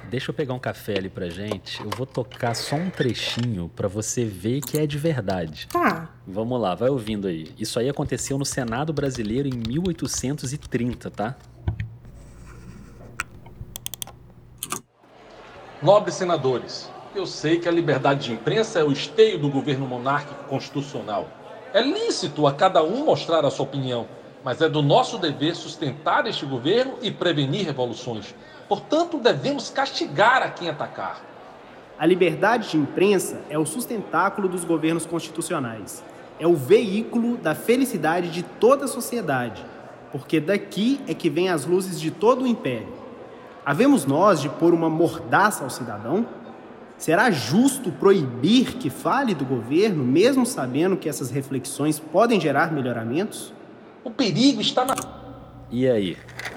deixa eu pegar um café ali pra gente. Eu vou tocar só um trechinho pra você ver que é de verdade. Tá. Vamos lá, vai ouvindo aí. Isso aí aconteceu no Senado Brasileiro em 1830, tá? Nobres senadores, eu sei que a liberdade de imprensa é o esteio do governo monárquico constitucional. É lícito a cada um mostrar a sua opinião, mas é do nosso dever sustentar este governo e prevenir revoluções. Portanto, devemos castigar a quem atacar. A liberdade de imprensa é o sustentáculo dos governos constitucionais. É o veículo da felicidade de toda a sociedade, porque daqui é que vêm as luzes de todo o império. Havemos nós de pôr uma mordaça ao cidadão? Será justo proibir que fale do governo, mesmo sabendo que essas reflexões podem gerar melhoramentos? O perigo está na... E aí?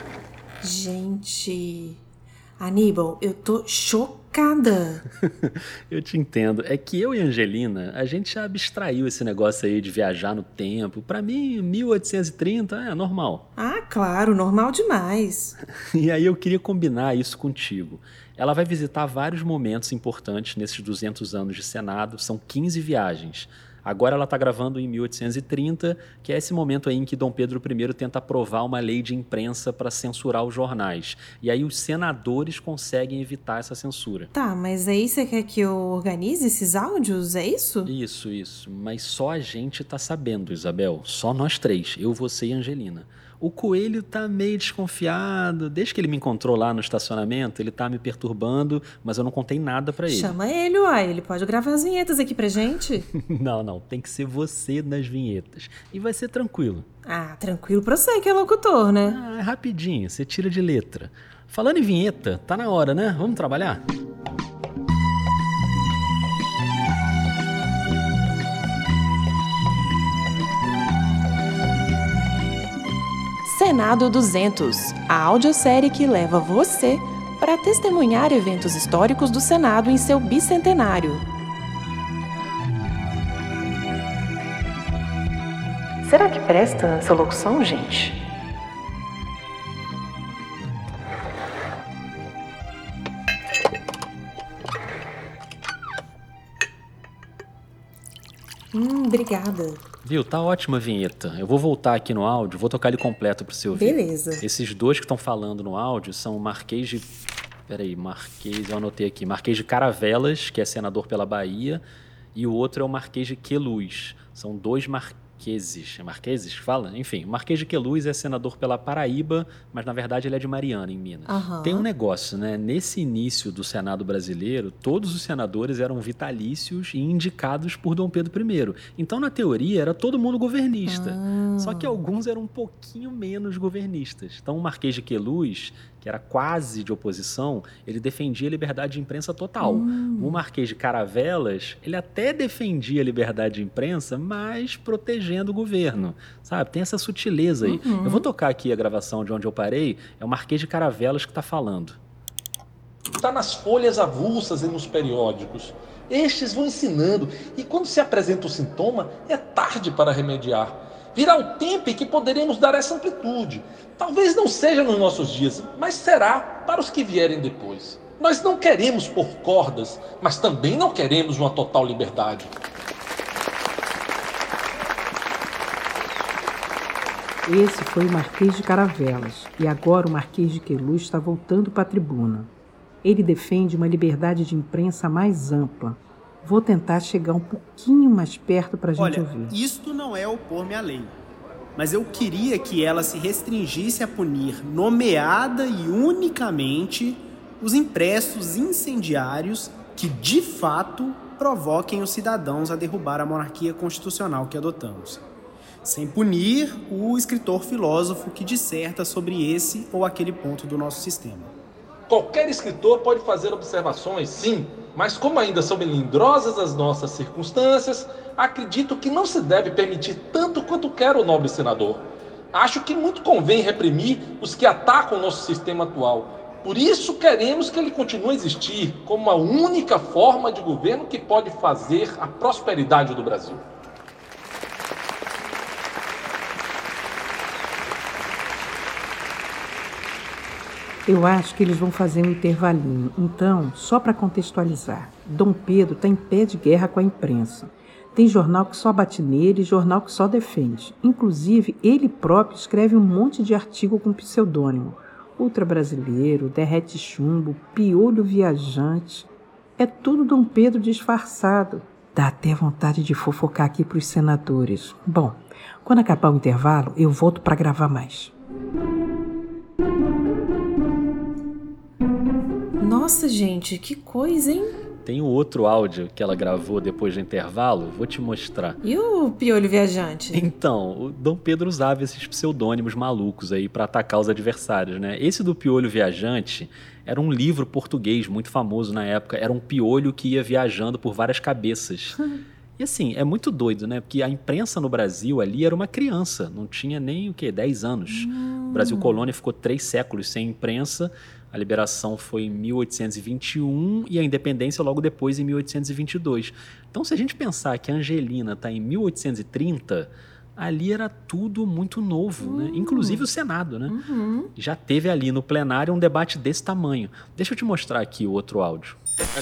Gente, Aníbal, eu tô chocada. Eu te entendo. É que eu e a Angelina, a gente já abstraiu esse negócio aí de viajar no tempo. Pra mim, 1830 é normal. Ah, claro, normal demais. E aí eu queria combinar isso contigo. Ela vai visitar vários momentos importantes nesses 200 anos de Senado. São 15 viagens. Agora ela está gravando em 1830, que é esse momento aí em que Dom Pedro I tenta aprovar uma lei de imprensa para censurar os jornais. E aí os senadores conseguem evitar essa censura. Tá, mas aí você quer que eu organize esses áudios, é isso? Isso. Mas só a gente tá sabendo, Isabel. Só nós três, eu, você e a Angelina. O Coelho tá meio desconfiado. Desde que ele me encontrou lá no estacionamento, ele tá me perturbando, mas eu não contei nada pra ele. Chama ele, uai. Ele pode gravar as vinhetas aqui pra gente. Não. Tem que ser você nas vinhetas. E vai ser tranquilo. Ah, tranquilo pra você que é locutor, né? Ah, é rapidinho, você tira de letra. Falando em vinheta, tá na hora, né? Vamos trabalhar? Senado 200, a audiosérie que leva você para testemunhar eventos históricos do Senado em seu bicentenário. Será que presta essa locução, gente? Obrigada. Viu, tá ótima a vinheta. Eu vou voltar aqui no áudio, vou tocar ele completo pro você ouvir. Beleza. Esses dois que estão falando no áudio são o Marquês de... eu anotei aqui. Marquês de Caravelas, que é senador pela Bahia, e o outro é o Marquês de Queluz. São dois marqueses. É marqueses que fala? Enfim, o Marquês de Queluz é senador pela Paraíba, mas na verdade ele é de Mariana, em Minas. Uhum. Tem um negócio, né? Nesse início do Senado brasileiro, todos os senadores eram vitalícios e indicados por Dom Pedro I. Então, na teoria, era todo mundo governista. Só que alguns eram um pouquinho menos governistas. Então, o Marquês de Queluz, que era quase de oposição, ele defendia a liberdade de imprensa total. O Marquês de Caravelas, ele até defendia a liberdade de imprensa, mas protegendo o governo, sabe? Tem essa sutileza aí. Eu vou tocar aqui a gravação de onde eu parei, é o Marquês de Caravelas que está falando. Está nas folhas avulsas e nos periódicos. Estes vão ensinando, e quando se apresenta o sintoma, é tarde para remediar. Virá o tempo em que poderemos dar essa amplitude. Talvez não seja nos nossos dias, mas será para os que vierem depois. Nós não queremos pôr cordas, mas também não queremos uma total liberdade. Esse foi o Marquês de Caravelas, e agora o Marquês de Queluz está voltando para a tribuna. Ele defende uma liberdade de imprensa mais ampla. Vou tentar chegar um pouquinho mais perto para a gente ouvir. Isto não é opor-me à lei, mas eu queria que ela se restringisse a punir nomeada e unicamente os impressos incendiários que, de fato, provoquem os cidadãos a derrubar a monarquia constitucional que adotamos, sem punir o escritor filósofo que disserta sobre esse ou aquele ponto do nosso sistema. Qualquer escritor pode fazer observações, sim, mas como ainda são melindrosas as nossas circunstâncias, acredito que não se deve permitir tanto quanto quer o nobre senador. Acho que muito convém reprimir os que atacam o nosso sistema atual. Por isso queremos que ele continue a existir como a única forma de governo que pode fazer a prosperidade do Brasil. Eu acho que eles vão fazer um intervalinho. Então, só para contextualizar, Dom Pedro está em pé de guerra com a imprensa. Tem jornal que só bate nele e jornal que só defende. Inclusive, ele próprio escreve um monte de artigo com pseudônimo. Ultra Brasileiro, Derrete Chumbo, Piolho Viajante. É tudo Dom Pedro disfarçado. Dá até vontade de fofocar aqui para os senadores. Bom, quando acabar o intervalo, eu volto para gravar mais. Nossa, gente, que coisa, hein? Tem um outro áudio que ela gravou depois do intervalo, vou te mostrar. E o Piolho Viajante? Então, o Dom Pedro usava esses pseudônimos malucos aí para atacar os adversários, né? Esse do Piolho Viajante era um livro português muito famoso na época. Era um piolho que ia viajando por várias cabeças. E assim, é muito doido, né? Porque a imprensa no Brasil ali era uma criança, não tinha nem, 10 anos. O Brasil colônia ficou 3 séculos sem imprensa. A liberação foi em 1821 e a independência logo depois em 1822. Então, se a gente pensar que a Angelina está em 1830, ali era tudo muito novo, né? Inclusive o Senado, né? Já teve ali no plenário um debate desse tamanho. Deixa eu te mostrar aqui o outro áudio.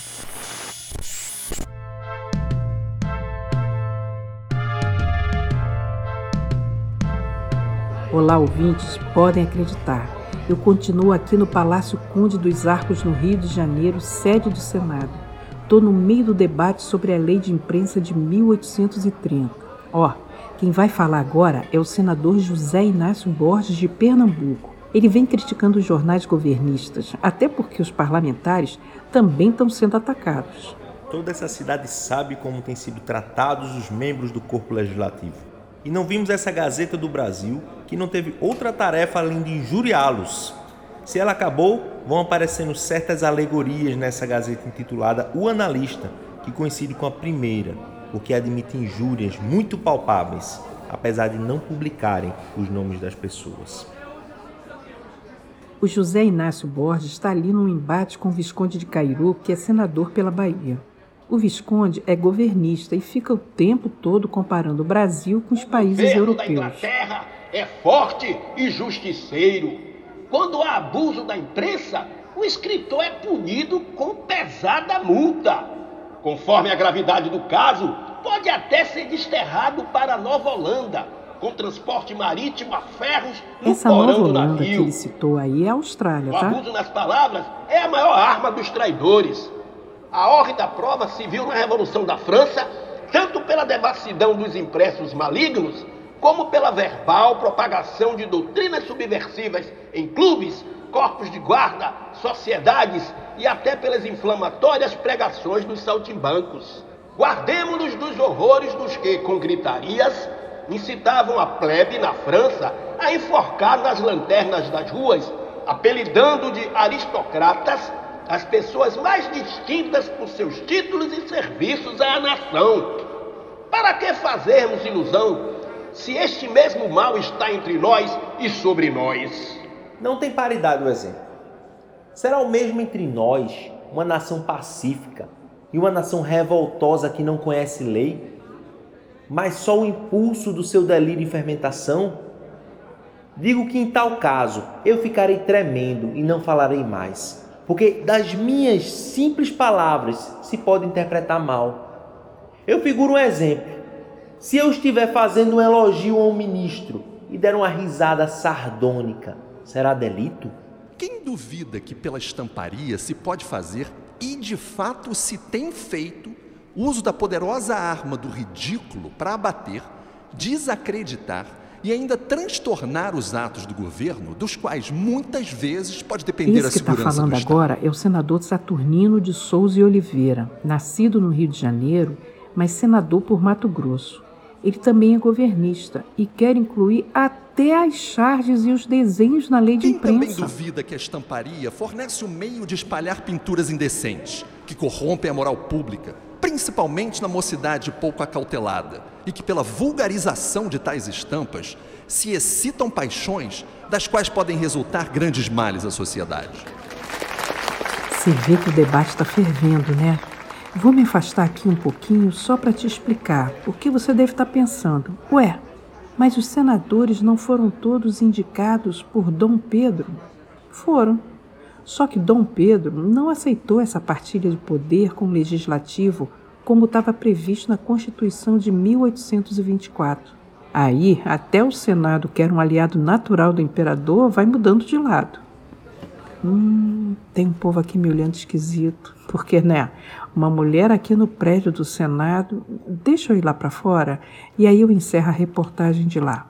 Olá, ouvintes, podem acreditar. Eu continuo aqui no Palácio Conde dos Arcos, no Rio de Janeiro, sede do Senado. Estou no meio do debate sobre a Lei de Imprensa de 1830. Quem vai falar agora é o senador José Inácio Borges, de Pernambuco. Ele vem criticando os jornais governistas, até porque os parlamentares também estão sendo atacados. Toda essa cidade sabe como têm sido tratados os membros do corpo legislativo. E não vimos essa Gazeta do Brasil, que não teve outra tarefa além de injuriá-los. Se ela acabou, vão aparecendo certas alegorias nessa Gazeta intitulada O Analista, que coincide com a primeira, porque admite injúrias muito palpáveis, apesar de não publicarem os nomes das pessoas. O José Inácio Borges está ali num embate com o Visconde de Cairu, que é senador pela Bahia. O Visconde é governista e fica o tempo todo comparando o Brasil com os países europeus. O governo da Inglaterra é forte e justiceiro. Quando há abuso da imprensa, o escritor é punido com pesada multa. Conforme a gravidade do caso, pode até ser desterrado para Nova Holanda, com transporte marítimo a ferros no Essa porão Nova do Holanda navio. que ele citou aí é a Austrália, O tá? abuso nas palavras é a maior arma dos traidores. A ordem da prova se viu na Revolução da França, tanto pela devassidão dos impressos malignos, como pela verbal propagação de doutrinas subversivas em clubes, corpos de guarda, sociedades e até pelas inflamatórias pregações dos saltimbancos. Guardemo-nos dos horrores dos que, com gritarias, incitavam a plebe na França a enforcar nas lanternas das ruas, apelidando de aristocratas as pessoas mais distintas por seus títulos e serviços à nação. Para que fazermos ilusão, se este mesmo mal está entre nós e sobre nós? Não tem paridade o exemplo. Será o mesmo entre nós, uma nação pacífica, e uma nação revoltosa que não conhece lei, mas só o impulso do seu delírio e fermentação? Digo que em tal caso eu ficarei tremendo e não falarei mais, porque das minhas simples palavras se pode interpretar mal. Eu figuro um exemplo. Se eu estiver fazendo um elogio a um ministro e der uma risada sardônica, será delito? Quem duvida que pela estamparia se pode fazer, e de fato se tem feito, uso da poderosa arma do ridículo para abater, desacreditar e ainda transtornar os atos do governo, dos quais muitas vezes pode depender a segurança do Estado. Esse que está falando agora é o senador Saturnino de Souza e Oliveira, nascido no Rio de Janeiro, mas senador por Mato Grosso. Ele também é governista e quer incluir até as charges e os desenhos na lei de imprensa. Quem também duvida que a estamparia fornece um meio de espalhar pinturas indecentes, que corrompem a moral pública, principalmente na mocidade pouco acautelada, e que pela vulgarização de tais estampas se excitam paixões das quais podem resultar grandes males à sociedade? Você vê que o debate está fervendo, né? Vou me afastar aqui um pouquinho só para te explicar o que você deve estar pensando. Ué, mas os senadores não foram todos indicados por Dom Pedro? Foram. Só que Dom Pedro não aceitou essa partilha de poder com o legislativo como estava previsto na Constituição de 1824. Aí, até o Senado, que era um aliado natural do imperador, vai mudando de lado. Tem um povo aqui me olhando esquisito, porque, né, uma mulher aqui no prédio do Senado, deixa eu ir lá para fora e aí eu encerro a reportagem de lá.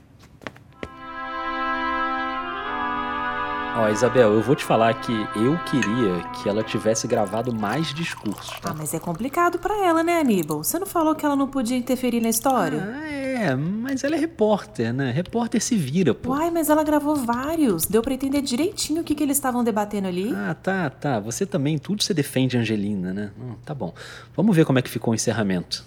Ó, Isabel, eu vou te falar que eu queria que ela tivesse gravado mais discursos, tá? Mas é complicado pra ela, né, Aníbal? Você não falou que ela não podia interferir na história? Mas ela é repórter, né? Repórter se vira, pô. Uai, mas ela gravou vários. Deu pra entender direitinho o que eles estavam debatendo ali. Tá. Você também, tudo você defende a Angelina, né? Tá bom. Vamos ver como é que ficou o encerramento.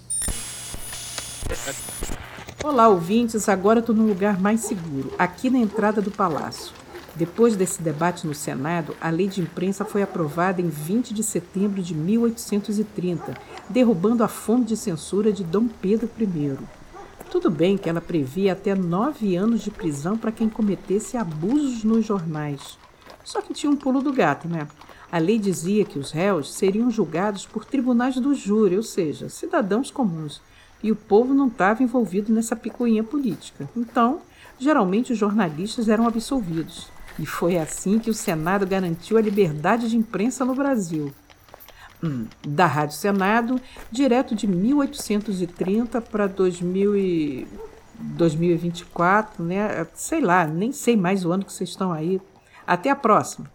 Olá, ouvintes. Agora eu estou num lugar mais seguro, aqui na entrada do palácio. Depois desse debate no Senado, a lei de imprensa foi aprovada em 20 de setembro de 1830, derrubando a fonte de censura de Dom Pedro I. Tudo bem que ela previa até 9 anos de prisão para quem cometesse abusos nos jornais. Só que tinha um pulo do gato, né? A lei dizia que os réus seriam julgados por tribunais do júri, ou seja, cidadãos comuns. E o povo não estava envolvido nessa picuinha política. Então, geralmente os jornalistas eram absolvidos. E foi assim que o Senado garantiu a liberdade de imprensa no Brasil. Da Rádio Senado, direto de 1830 para 2024, né? Sei lá, nem sei mais o ano que vocês estão aí. Até a próxima!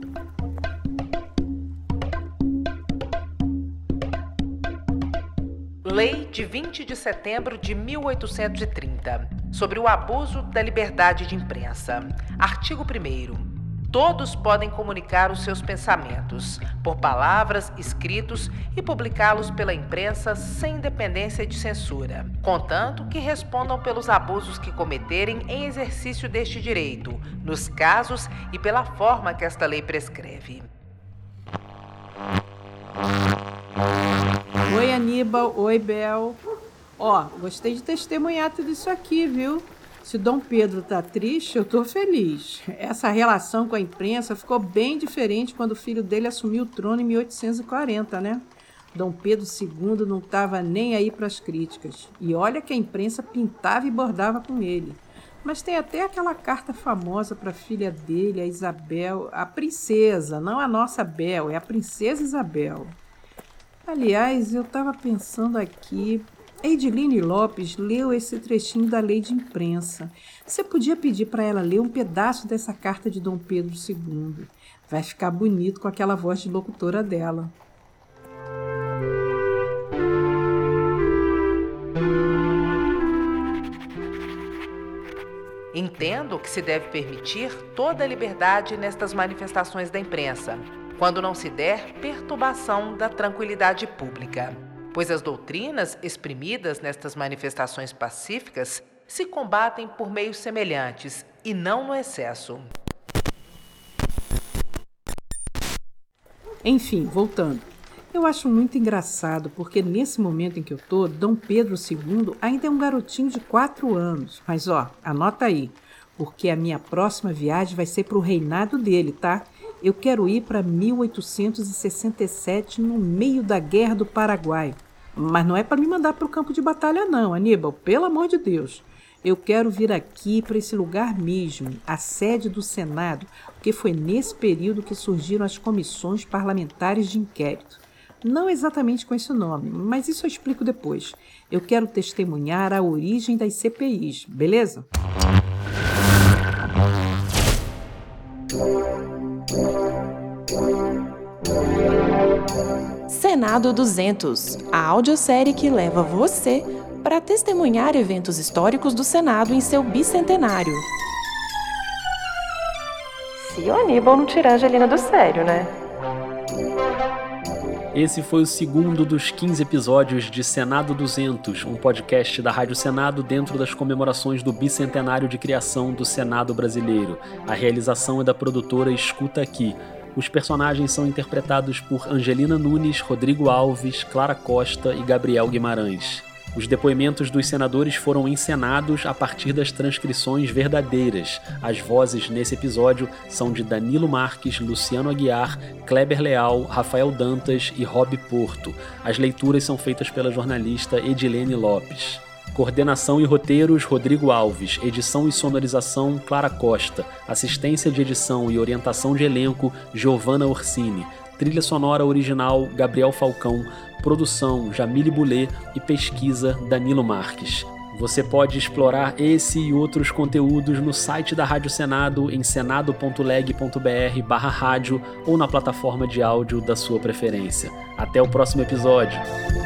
Lei de 20 de setembro de 1830, sobre o abuso da liberdade de imprensa. Artigo 1º. Todos podem comunicar os seus pensamentos, por palavras, escritos e publicá-los pela imprensa sem dependência de censura, contanto que respondam pelos abusos que cometerem em exercício deste direito, nos casos e pela forma que esta lei prescreve. Oi, Aníbal. Oi, Bel. Gostei de testemunhar tudo isso aqui, viu? Se Dom Pedro tá triste, eu tô feliz. Essa relação com a imprensa ficou bem diferente quando o filho dele assumiu o trono em 1840, né? Dom Pedro II não estava nem aí para as críticas. E olha que a imprensa pintava e bordava com ele. Mas tem até aquela carta famosa para a filha dele, a Isabel, a princesa, não a nossa Bel, é a princesa Isabel. Aliás, eu estava pensando aqui, Ediline Lopes leu esse trechinho da lei de imprensa. Você podia pedir para ela ler um pedaço dessa carta de Dom Pedro II. Vai ficar bonito com aquela voz de locutora dela. Entendo que se deve permitir toda a liberdade nestas manifestações da imprensa, quando não se der perturbação da tranquilidade pública, pois as doutrinas exprimidas nestas manifestações pacíficas se combatem por meios semelhantes e não no excesso. Enfim, voltando. Eu acho muito engraçado, porque nesse momento em que eu tô, Dom Pedro II ainda é um garotinho de 4 anos. Mas anota aí, porque a minha próxima viagem vai ser pro reinado dele, tá? Eu quero ir para 1867, no meio da Guerra do Paraguai. Mas não é para me mandar para o campo de batalha não, Aníbal, pelo amor de Deus. Eu quero vir aqui para esse lugar mesmo, a sede do Senado, porque foi nesse período que surgiram as comissões parlamentares de inquérito. Não exatamente com esse nome, mas isso eu explico depois. Eu quero testemunhar a origem das CPIs, beleza? Senado 200, a audiosérie que leva você para testemunhar eventos históricos do Senado em seu bicentenário. Se o Aníbal não tirar a Angelina do sério, né? Esse foi o segundo dos 15 episódios de Senado 200, um podcast da Rádio Senado dentro das comemorações do bicentenário de criação do Senado brasileiro. A realização é da produtora Escuta Aqui. Os personagens são interpretados por Angelina Nunes, Rodrigo Alves, Clara Costa e Gabriel Guimarães. Os depoimentos dos senadores foram encenados a partir das transcrições verdadeiras. As vozes nesse episódio são de Danilo Marques, Luciano Aguiar, Kleber Leal, Rafael Dantas e Rob Porto. As leituras são feitas pela jornalista Edilene Lopes. Coordenação e roteiros, Rodrigo Alves. Edição e sonorização, Clara Costa. Assistência de edição e orientação de elenco, Giovanna Orsini. Trilha sonora original, Gabriel Falcão. Produção, Jamile Boulet. E pesquisa, Danilo Marques. Você pode explorar esse e outros conteúdos no site da Rádio Senado, em senado.leg.br/rádio ou na plataforma de áudio da sua preferência. Até o próximo episódio!